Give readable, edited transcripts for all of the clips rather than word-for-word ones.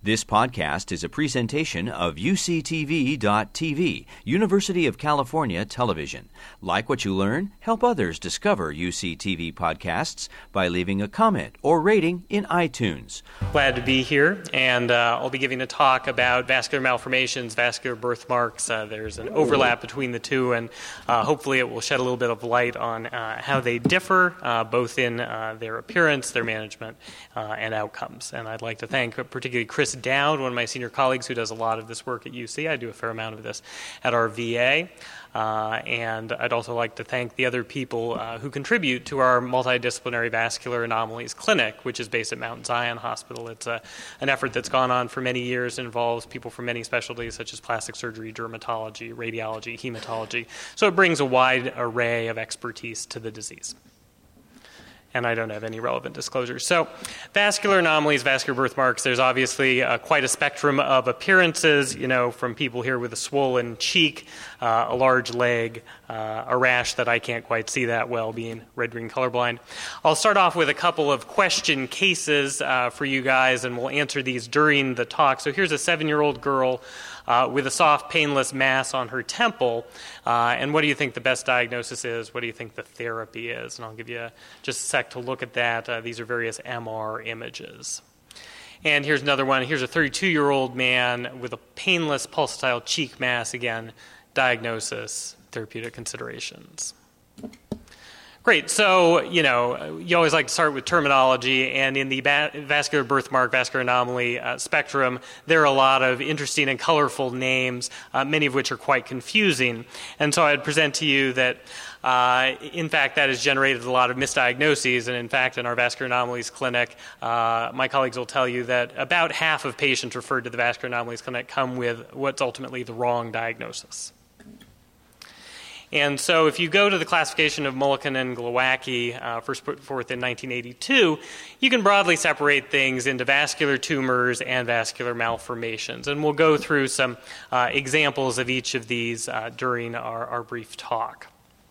This podcast is a presentation of UCTV.tv, University of California Television. Like what you learn? Help others discover UCTV podcasts by leaving a comment or rating in iTunes. Glad to be here, and I'll be giving a talk about vascular malformations, vascular birthmarks. There's an overlap between the two, and hopefully it will shed a little bit of light on how they differ, both in their appearance, their management, and outcomes. And I'd like to thank particularly Chris Dowd, one of my senior colleagues who does a lot of this work at UC. I do a fair amount of this at our VA. And I'd also like to thank the other people who contribute to our multidisciplinary vascular anomalies clinic, which is based at Mount Zion Hospital. It's an effort that's gone on for many years, involves people from many specialties such as plastic surgery, dermatology, radiology, hematology. So it brings a wide array of expertise to the disease. And I don't have any relevant disclosures. So vascular anomalies, vascular birthmarks, there's obviously quite a spectrum of appearances, from people here with a swollen cheek, a large leg, a rash that I can't quite see that well, being red-green colorblind. I'll start off with a couple of question cases for you guys, and we'll answer these during the talk. So here's a 7-year-old girl with a soft, painless mass on her temple. And what do you think the best diagnosis is? What do you think the therapy is? And I'll give you just a sec to look at that. These are various MR images. And here's another one. Here's a 32-year-old man with a painless pulsatile cheek mass. Again, diagnosis, therapeutic considerations. Great. So, you always like to start with terminology, and in the vascular birthmark, vascular anomaly spectrum, there are a lot of interesting and colorful names, many of which are quite confusing. And so I'd present to you that, in fact, that has generated a lot of misdiagnoses. And in fact, in our vascular anomalies clinic, my colleagues will tell you that about half of patients referred to the vascular anomalies clinic come with what's ultimately the wrong diagnosis. And so if you go to the classification of Mulliken and Glowacki, first put forth in 1982, you can broadly separate things into vascular tumors and vascular malformations. And we'll go through some examples of each of these during our brief talk.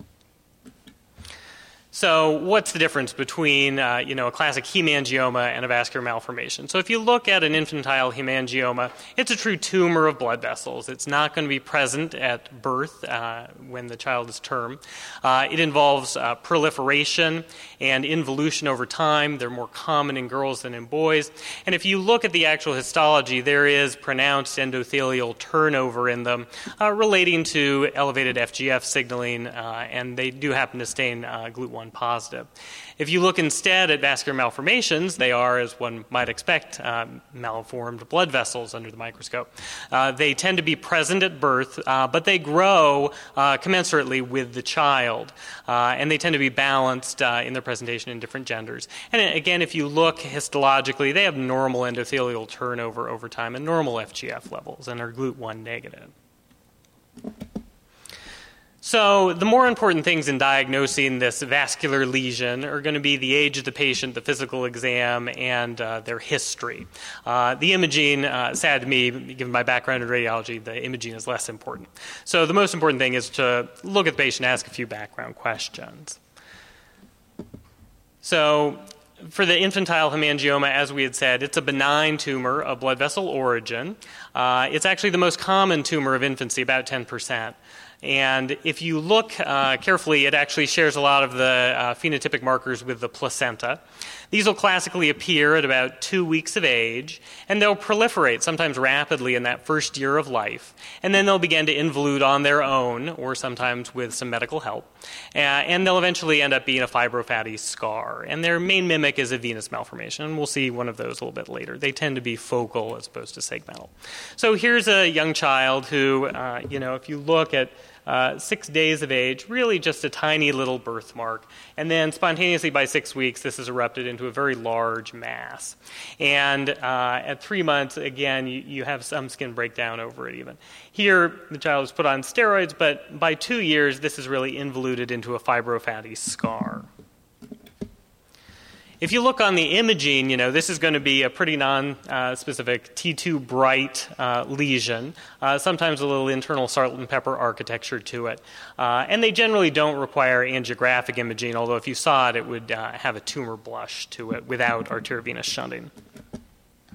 So what's the difference between, a classic hemangioma and a vascular malformation? So if you look at an infantile hemangioma, it's a true tumor of blood vessels. It's not going to be present at birth when the child is term. It involves proliferation and involution over time. They're more common in girls than in boys. And if you look at the actual histology, there is pronounced endothelial turnover in them relating to elevated FGF signaling, and they do happen to stain GLUT1 positive. If you look instead at vascular malformations, they are, as one might expect, malformed blood vessels under the microscope. They tend to be present at birth, but they grow commensurately with the child, and they tend to be balanced in their presentation in different genders. And again, if you look histologically, they have normal endothelial turnover over time and normal FGF levels and are GLUT1 negative. So the more important things in diagnosing this vascular lesion are going to be the age of the patient, the physical exam, and their history. The imaging, sad to me, given my background in radiology, the imaging is less important. So the most important thing is to look at the patient and ask a few background questions. So for the infantile hemangioma, as we had said, it's a benign tumor of blood vessel origin. It's actually the most common tumor of infancy, about 10%. And if you look carefully, it actually shares a lot of the phenotypic markers with the placenta. These will classically appear at about 2 weeks of age, and they'll proliferate, sometimes rapidly, in that first year of life. And then they'll begin to involute on their own, or sometimes with some medical help. And they'll eventually end up being a fibrofatty scar. And their main mimic is a venous malformation, and we'll see one of those a little bit later. They tend to be focal as opposed to segmental. So here's a young child who, if you look at 6 days of age, really just a tiny little birthmark. And then spontaneously by 6 weeks, this has erupted into a very large mass. And at 3 months, again, you have some skin breakdown over it even. Here, the child was put on steroids, but by 2 years, this is really involuted into a fibrofatty scar. If you look on the imaging, this is going to be a pretty non-specific T2 bright lesion, sometimes a little internal salt and pepper architecture to it. And they generally don't require angiographic imaging, although if you saw it, it would have a tumor blush to it without arteriovenous shunting.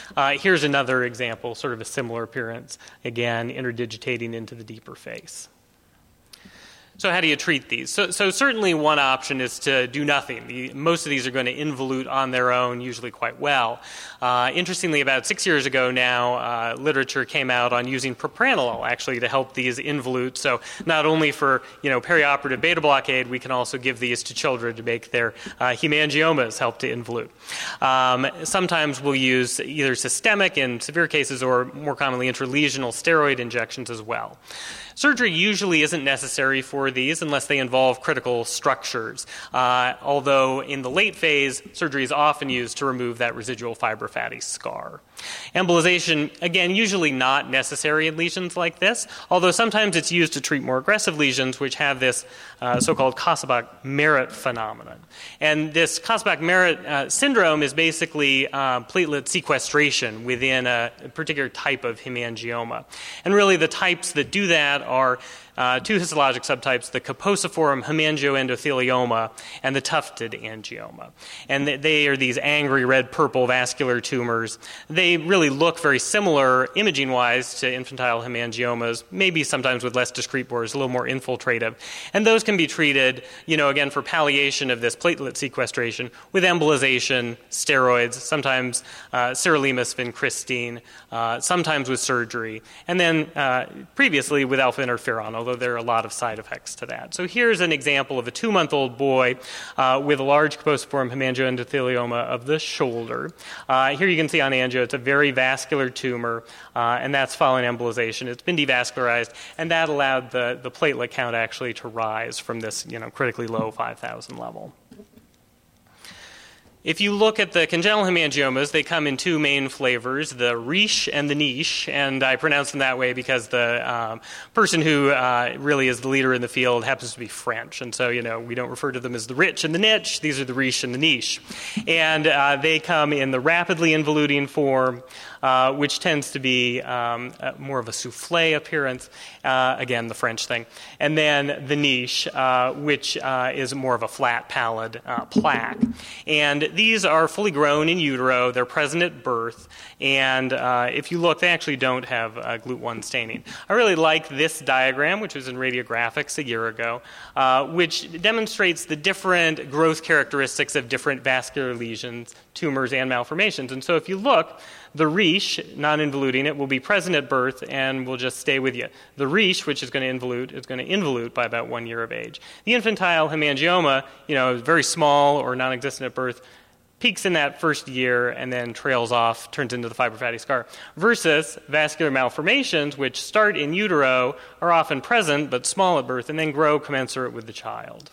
Here's another example, sort of a similar appearance, again, interdigitating into the deeper face. So how do you treat these? So certainly one option is to do nothing. Most of these are going to involute on their own, usually quite well. Interestingly, about 6 years ago now, literature came out on using propranolol actually to help these involute. So not only for perioperative beta blockade, we can also give these to children to make their hemangiomas help to involute. Sometimes we'll use either systemic in severe cases or more commonly intralesional steroid injections as well. Surgery usually isn't necessary for these unless they involve critical structures, although in the late phase, surgery is often used to remove that residual fibrofatty scar. Embolization, again, usually not necessary in lesions like this, although sometimes it's used to treat more aggressive lesions which have this so-called Kasabach-Merritt phenomenon. And this Kasabach-Merritt syndrome is basically platelet sequestration within a particular type of hemangioma. And really the types that do that are two histologic subtypes, the Kaposiform hemangioendothelioma and the tufted angioma. And they are these angry red-purple vascular tumors. They really look very similar imaging-wise to infantile hemangiomas, maybe sometimes with less discrete borders, a little more infiltrative. And those can be treated, again, for palliation of this platelet sequestration with embolization, steroids, sometimes sirolimus vincristine, sometimes with surgery, and then previously with alpha interferon, although there are a lot of side effects to that. So here's an example of a 2-month-old boy with a large Kaposiform hemangioendothelioma of the shoulder. Here you can see on angio it's a very vascular tumor, and that's following embolization. It's been devascularized, and that allowed the platelet count actually to rise from this critically low 5,000 level. If you look at the congenital hemangiomas, they come in two main flavors, the riche and the niche, and I pronounce them that way because the person who really is the leader in the field happens to be French, and so, we don't refer to them as the rich and the niche, these are the riche and the niche. And they come in the rapidly involuting form, which tends to be more of a souffle appearance, again, the French thing, and then the niche, which is more of a flat, pallid plaque. And these are fully grown in utero. They're present at birth. And if you look, they actually don't have GLUT1 staining. I really like this diagram, which was in Radiographics a year ago, which demonstrates the different growth characteristics of different vascular lesions, tumors, and malformations. And so if you look, the riche, non-involuting it, will be present at birth and will just stay with you. The riche, which is going to involute, is going to involute by about 1 year of age. The infantile hemangioma, very small or non-existent at birth, peaks in that first year and then trails off, turns into the fibrofatty scar, versus vascular malformations, which start in utero, are often present but small at birth, and then grow commensurate with the child.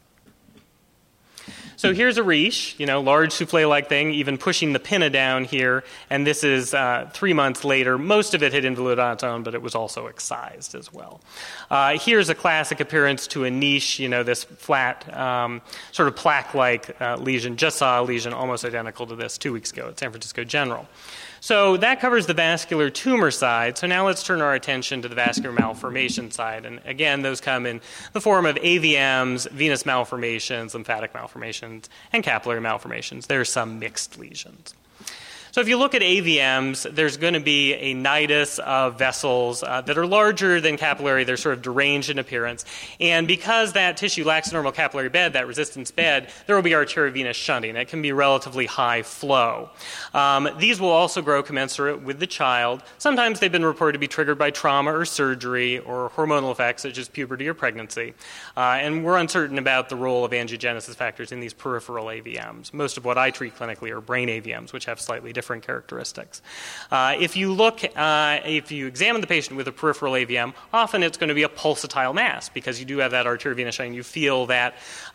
So here's a riche, large souffle-like thing, even pushing the pinna down here, and this is 3 months later. Most of it had involuted on its own, but it was also excised as well. Here's a classic appearance to a niche, this flat, sort of plaque-like lesion. Just saw a lesion almost identical to this 2 weeks ago at San Francisco General. So that covers the vascular tumor side. So now let's turn our attention to the vascular malformation side. And again, those come in the form of AVMs, venous malformations, lymphatic malformations, and capillary malformations. There are some mixed lesions. So if you look at AVMs, there's going to be a nidus of vessels that are larger than capillary. They're sort of deranged in appearance. And because that tissue lacks a normal capillary bed, that resistance bed, there will be arteriovenous shunting. It can be relatively high flow. These will also grow commensurate with the child. Sometimes they've been reported to be triggered by trauma or surgery or hormonal effects such as puberty or pregnancy. And we're uncertain about the role of angiogenesis factors in these peripheral AVMs. Most of what I treat clinically are brain AVMs, which have slightly different characteristics. If you examine the patient with a peripheral AVM, often it's going to be a pulsatile mass because you do have that arteriovenous shunting. You feel that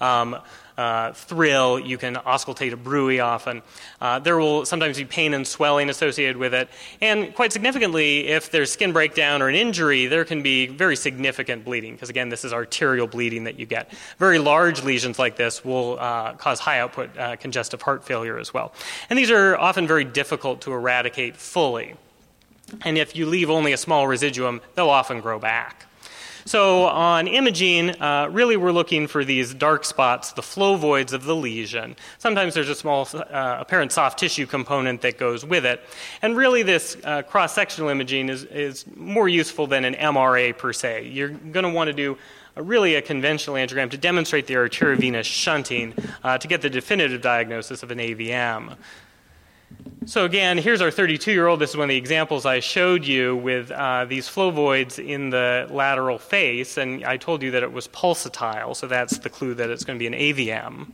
thrill. You can auscultate a bruit often. There will sometimes be pain and swelling associated with it. And quite significantly, if there's skin breakdown or an injury, there can be very significant bleeding because, again, this is arterial bleeding that you get. Very large lesions like this will cause high-output congestive heart failure as well. And these are often very difficult to eradicate fully. And if you leave only a small residuum, they'll often grow back. So on imaging, really we're looking for these dark spots, the flovoids of the lesion. Sometimes there's a small apparent soft tissue component that goes with it. And really this cross-sectional imaging is more useful than an MRA per se. You're going to want to do really a conventional angiogram to demonstrate the arteriovenous shunting to get the definitive diagnosis of an AVM. So again, here's our 32-year-old. This is one of the examples I showed you with these flovoids in the lateral face, and I told you that it was pulsatile, so that's the clue that it's going to be an AVM.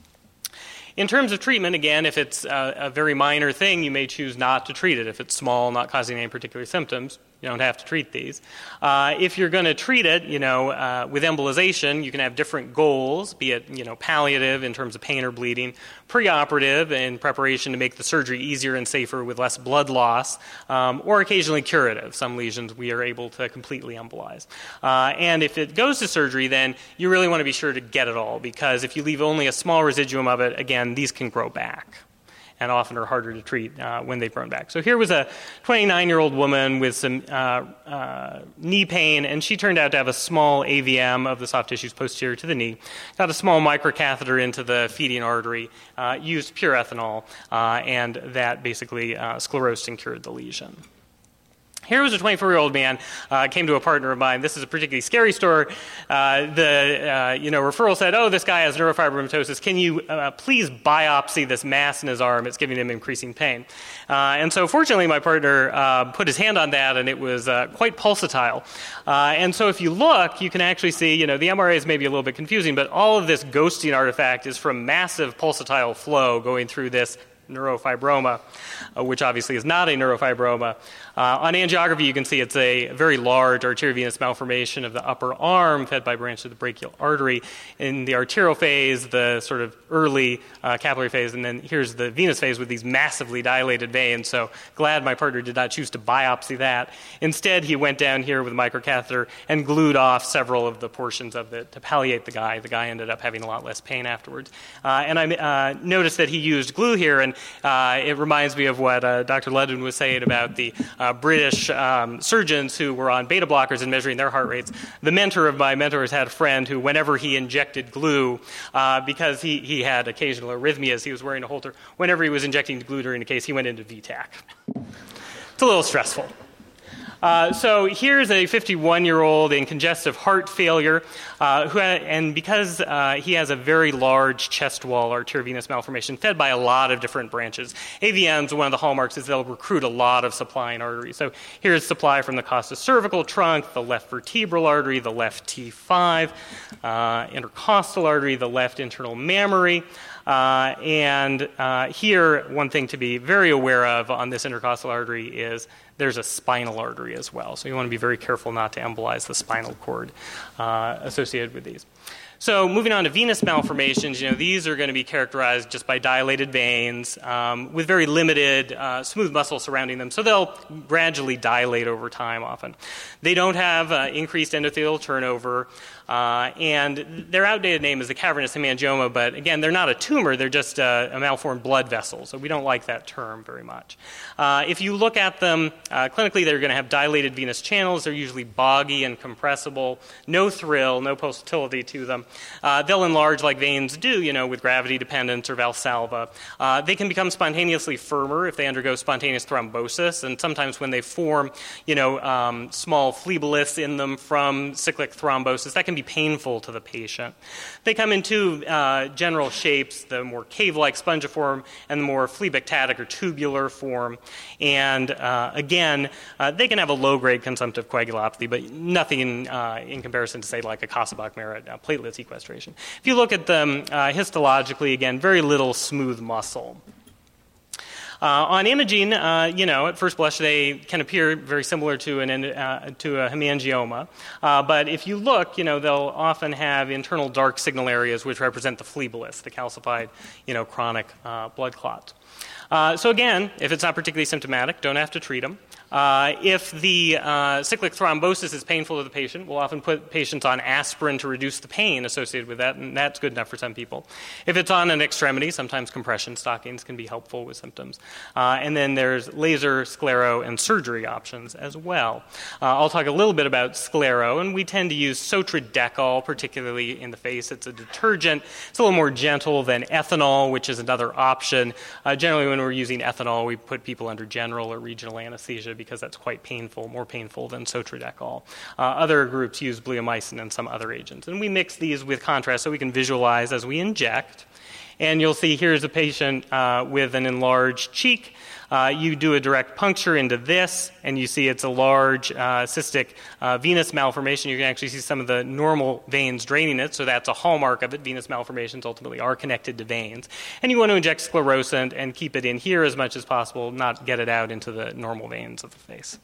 In terms of treatment, again, if it's a very minor thing, you may choose not to treat it. If it's small, not causing any particular symptoms, you don't have to treat these. If you're going to treat it, with embolization, you can have different goals, be it, palliative in terms of pain or bleeding, preoperative in preparation to make the surgery easier and safer with less blood loss, or occasionally curative. Some lesions we are able to completely embolize. And if it goes to surgery, then you really want to be sure to get it all, because if you leave only a small residuum of it, again, these can grow back, and often are harder to treat when they've grown back. So here was a 29-year-old woman with some knee pain, and she turned out to have a small AVM of the soft tissues posterior to the knee. Got a small microcatheter into the feeding artery, used pure ethanol, and that basically sclerosed and cured the lesion. Here was a 24-year-old man, came to a partner of mine. This is a particularly scary story. The referral said, this guy has neurofibromatosis. Can you please biopsy this mass in his arm? It's giving him increasing pain. And so fortunately, my partner put his hand on that, and it was quite pulsatile. And so if you look, you can actually see, the MRA is maybe a little bit confusing, but all of this ghosting artifact is from massive pulsatile flow going through this neurofibroma, which obviously is not a neurofibroma. On angiography, you can see it's a very large arteriovenous malformation of the upper arm fed by branches of the brachial artery. In the arterial phase, the sort of early capillary phase, and then here's the venous phase with these massively dilated veins. So glad my partner did not choose to biopsy that. Instead, he went down here with a microcatheter and glued off several of the portions of it to palliate the guy. The guy ended up having a lot less pain afterwards. And I noticed that he used glue here, and it reminds me of what Dr. Ludden was saying about the British surgeons who were on beta blockers and measuring their heart rates. The mentor of my mentors had a friend who, whenever he injected glue, because he had occasional arrhythmias, he was wearing a Holter, whenever he was injecting glue during a case, he went into VTAC. It's a little stressful. So here's a 51-year-old in congestive heart failure, and because he has a very large chest wall arteriovenous malformation fed by a lot of different branches. AVMs, one of the hallmarks is they'll recruit a lot of supplying arteries. So here's supply from the costus cervical trunk, the left vertebral artery, the left T5, intercostal artery, the left internal mammary. And here, one thing to be very aware of on this intercostal artery is there's a spinal artery as well. So you want to be very careful not to embolize the spinal cord associated with these. So moving on to venous malformations, these are going to be characterized just by dilated veins with very limited smooth muscle surrounding them. So they'll gradually dilate over time often. They don't have increased endothelial turnover. And their outdated name is the cavernous hemangioma, but again, they're not a tumor, they're just a malformed blood vessel, so we don't like that term very much. If you look at them clinically, they're going to have dilated venous channels, they're usually boggy and compressible, no thrill, no pulsatility to them. They'll enlarge like veins do, with gravity dependence or Valsalva. They can become spontaneously firmer if they undergo spontaneous thrombosis, and sometimes when they form, small phleboliths in them from cyclic thrombosis, that can be painful to the patient. They come in two general shapes, the more cave-like spongiform and the more phlebectatic or tubular form. And again, they can have a low-grade consumptive coagulopathy, but nothing in comparison to, say, like a Kasabach-Merritt platelet sequestration. If you look at them histologically, again, very little smooth muscle. On imaging, at first blush, they can appear very similar to a hemangioma. But if you look, they'll often have internal dark signal areas which represent the phleboliths, the calcified, chronic blood clots. So again, if it's not particularly symptomatic, don't have to treat them. If the cyclic thrombosis is painful to the patient, we'll often put patients on aspirin to reduce the pain associated with that, and that's good enough for some people. If it's on an extremity, sometimes compression stockings can be helpful with symptoms. And then there's laser, sclero, and surgery options as well. I'll talk a little bit about sclero, and we tend to use Sotradecol, particularly in the face. It's a detergent. It's a little more gentle than ethanol, which is another option. Generally, when we're using ethanol, we put people under general or regional anesthesia because that's quite painful, more painful than Sotradecol. Other groups use bleomycin and some other agents. And we mix these with contrast so we can visualize as we inject. And you'll see here's a patient with an enlarged cheek. You do a direct puncture into this, and you see it's a large cystic venous malformation. You can actually see some of the normal veins draining it, so that's a hallmark of it. Venous malformations ultimately are connected to veins. And you want to inject sclerosant and keep it in here as much as possible, not get it out into the normal veins of the face.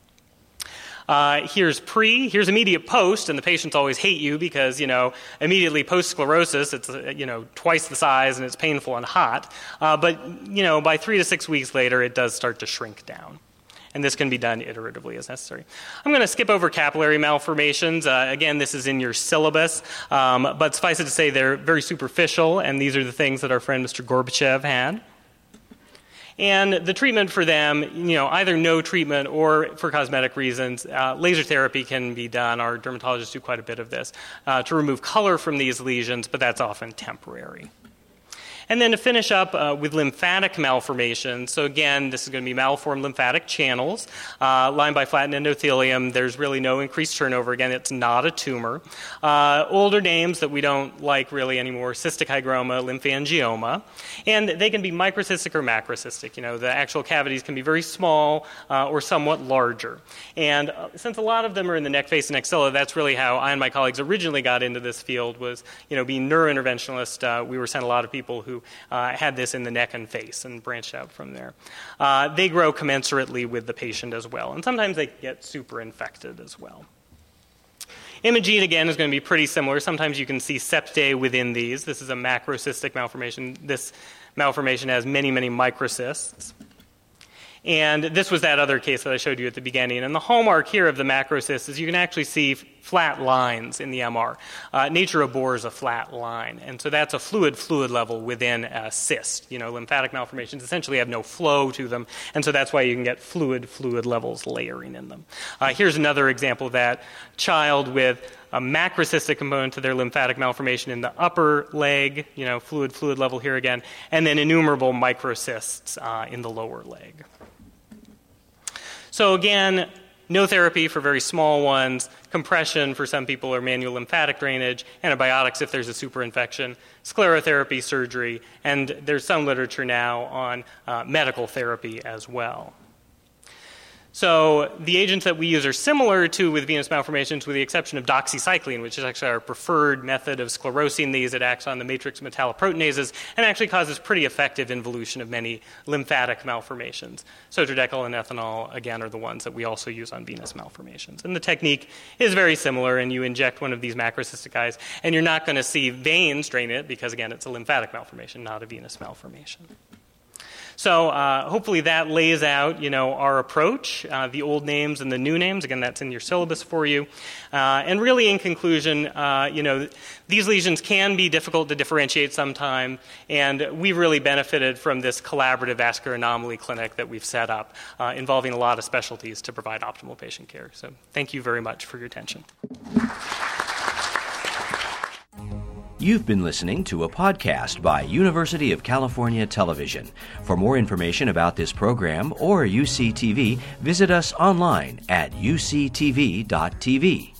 Here's pre, here's immediate post, and the patients always hate you because, immediately post-sclerosis, it's, twice the size and it's painful and hot. But, by 3 to 6 weeks later, it does start to shrink down. And this can be done iteratively as necessary. I'm going to skip over capillary malformations. Again, this is in your syllabus, but suffice it to say they're very superficial, and these are the things that our friend Mr. Gorbachev had. And the treatment for them, either no treatment or for cosmetic reasons, laser therapy can be done. Our dermatologists do quite a bit of this to remove color from these lesions, but that's often temporary. And then to finish up with lymphatic malformations. So again, this is going to be malformed lymphatic channels lined by flattened endothelium. There's really no increased turnover. Again, it's not a tumor. Older names that we don't like really anymore, cystic hygroma, lymphangioma. And they can be microcystic or macrocystic. The actual cavities can be very small or somewhat larger. And since a lot of them are in the neck, face, and axilla, that's really how I and my colleagues originally got into this field was, being neurointerventionalists. We were sent a lot of people who had this in the neck and face and branched out from there. They grow commensurately with the patient as well, and sometimes they get super infected as well. Imaging, again, is going to be pretty similar. Sometimes you can see septae within these. This is a macrocystic malformation. This malformation has many, many microcysts. And this was that other case that I showed you at the beginning. And the hallmark here of the macrocyst is you can actually see flat lines in the MR. Nature abhors a flat line. And so that's a fluid level within a cyst. Lymphatic malformations essentially have no flow to them. And so that's why you can get fluid levels layering in them. Here's another example of that. Child with a macrocystic component to their lymphatic malformation in the upper leg, fluid level here again, and then innumerable microcysts in the lower leg. So again, no therapy for very small ones, compression for some people or manual lymphatic drainage, antibiotics if there's a superinfection, sclerotherapy, surgery, and there's some literature now on medical therapy as well. So the agents that we use are similar to with venous malformations with the exception of doxycycline, which is actually our preferred method of sclerosing these. It acts on the matrix metalloproteinases and actually causes pretty effective involution of many lymphatic malformations. Sotradecol and ethanol, again, are the ones that we also use on venous malformations. And the technique is very similar, and you inject one of these macrocystic guys, and you're not going to see veins drain it because, again, it's a lymphatic malformation, not a venous malformation. So hopefully that lays out, our approach, the old names and the new names. Again, that's in your syllabus for you. And really, in conclusion, these lesions can be difficult to differentiate sometimes, and we've really benefited from this collaborative vascular anomaly clinic that we've set up, involving a lot of specialties to provide optimal patient care. So thank you very much for your attention. You've been listening to a podcast by University of California Television. For more information about this program or UCTV, visit us online at uctv.tv.